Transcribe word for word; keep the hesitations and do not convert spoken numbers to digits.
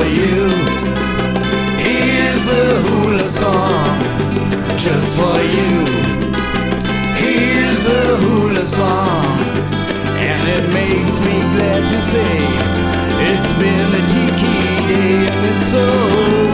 you. Here's a hula song just for you. Here's a hula song, and it makes me glad to say it's been a tiki day and it's so